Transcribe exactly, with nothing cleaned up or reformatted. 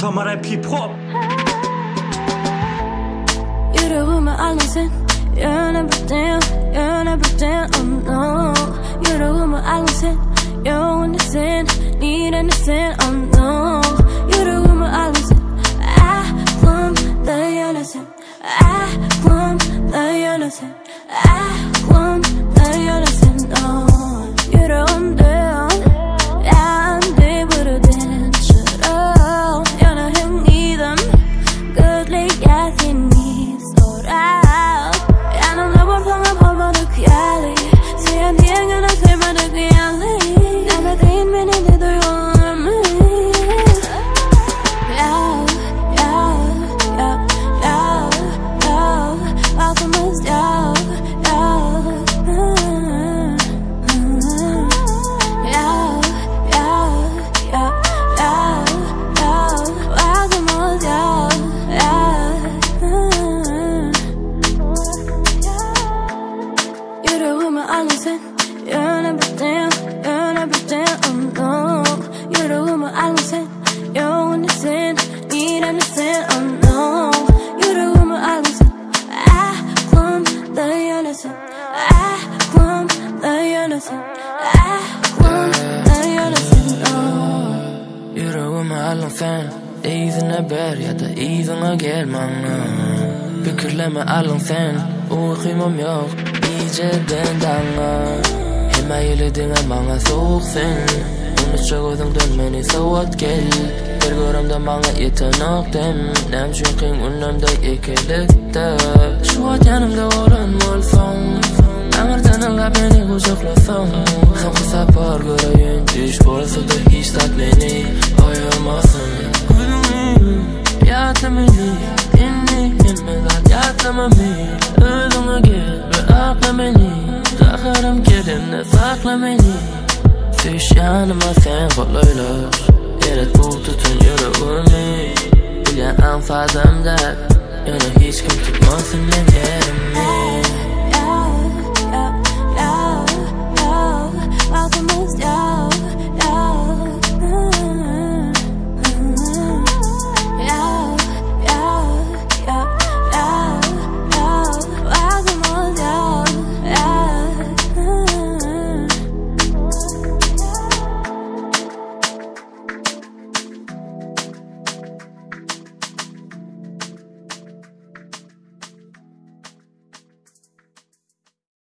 Tamara P-pop. Yüreğime aldın sen, yöne bıktın, yöne bıktın, oh no. Yüreğime aldın sen, yöne sen, neden sen, oh no. Yüreğime aldın sen, aklımda yönesin, aklımda yönesin, aklımda yönesin, oh. Yüreğimde yandı buradan çıran, yanarım gidem, gözlüğe seni sorar. Yanımda borçlanıp olmadık yerli, sen diyene sevmedik yerli. Nefetin beni de duyuyor mu? Ya, ya, ya, ya, ya, altımız ya, ya. Yüreğime aldın sen, yöne bıktın, yöne bıktın, oh no. Yüreğime aldın sen, yöne sen, neden sen, oh no. Yüreğime aldın sen, aklımda yönesin, aklımda yönesin, aklımda yönesin, oh. Yüreğime aldın sen, izine ber ya da izine gelmem. Fikirleme aldın sen, uykimum yok. İyiceden dana Hema yelidine bana soğuksun. Unutça gözüngden meni soğut gel. Bir görümde bana yetenektim. Nem çünkün önümde ikilikte. Şu at yanımda olan olsan, ağırdan Allah beni kucaklasan. Hem kısa par göreyim, iş bolsa da hiç tat beni ayırmasın. Gülümü, yatımını, inni, himmedat yatımını. Özüne gel ve akla beni, takarım kendimde sakla beni. Düş yanıma sen kolaylar, eret bu tutun yüreğimi. Bilyen anfadımda, yana hiç kim tutmasın ben yerimi. Ya, ya, ya, ya, altımız ya.